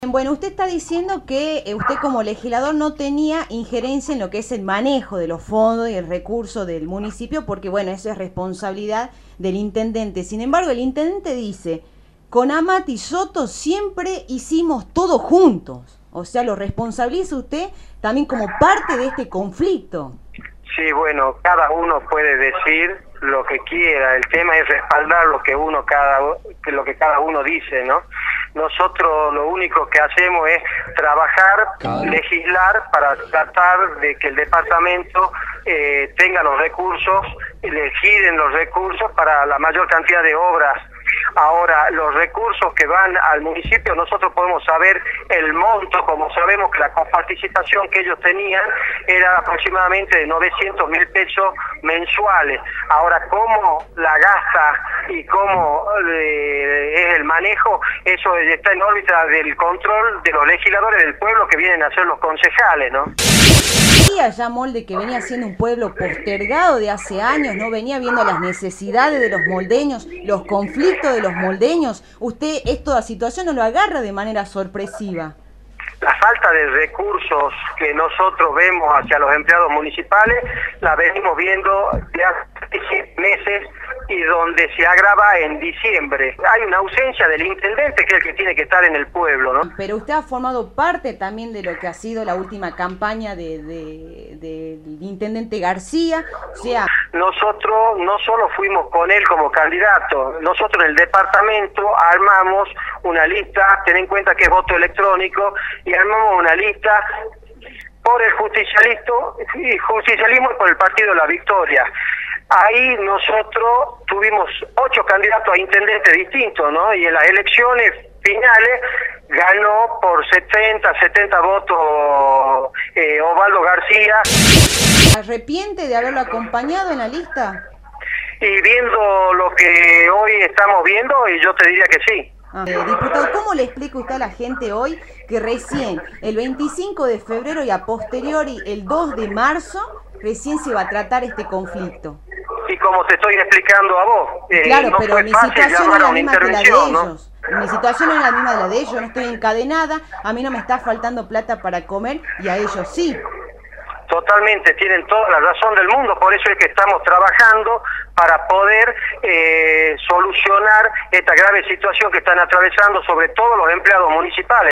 Bueno, usted está diciendo que usted como legislador no tenía injerencia en lo que es el manejo de los fondos y el recurso del municipio, porque bueno, eso es responsabilidad del intendente. Sin embargo, el intendente dice, con Amati Soto siempre hicimos todo juntos. O sea, lo responsabiliza usted también como parte de este conflicto. Sí, bueno, cada uno puede decir lo que quiera. El tema es respaldar lo que cada uno dice, ¿no? Nosotros lo único que hacemos es trabajar, legislar para tratar de que el departamento tenga los recursos, le giren los recursos para la mayor cantidad de obras. Ahora, los recursos que van al municipio, nosotros podemos saber el monto, como sabemos que la coparticipación que ellos tenían era aproximadamente de 900.000 pesos mensuales. Ahora, cómo la gasta y cómo es el manejo, eso está en órbita del control de los legisladores del pueblo que vienen a ser los concejales, ¿no? Ya Molde, que venía siendo un pueblo postergado de hace años, no venía viendo las necesidades de los moldeños, los conflictos de los moldeños. Usted esta situación no lo agarra de manera sorpresiva. La falta de recursos que nosotros vemos hacia los empleados municipales la venimos viendo de hace meses y donde se agrava en diciembre. Hay una ausencia del intendente, que es el que tiene que estar en el pueblo, ¿no? Pero usted ha formado parte también de lo que ha sido la última campaña del intendente García, o sea... Nosotros no solo fuimos con él como candidato, nosotros en el departamento armamos una lista, ten en cuenta que es voto electrónico, y armamos una lista por el justicialismo y por el Partido de la Victoria. Ahí nosotros tuvimos 8 candidatos a intendentes distintos, ¿no? Y en las elecciones finales ganó por 70 votos Osvaldo García. ¿Arrepiente de haberlo acompañado en la lista? Y viendo lo que hoy estamos viendo, y yo te diría que sí. Diputado, ¿cómo le explica usted a la gente hoy que recién el 25 de febrero y a posteriori el 2 de marzo recién se va a tratar este conflicto? Y como te estoy explicando a vos, claro, no pero fue mi fácil situación no llamar es a la una misma que la de intervención, ¿no? ellos. Mi situación no es la misma de la de ellos, yo no estoy encadenada, a mí no me está faltando plata para comer y a ellos sí. Totalmente, tienen toda la razón del mundo, por eso es que estamos trabajando para poder solucionar esta grave situación que están atravesando sobre todo los empleados municipales.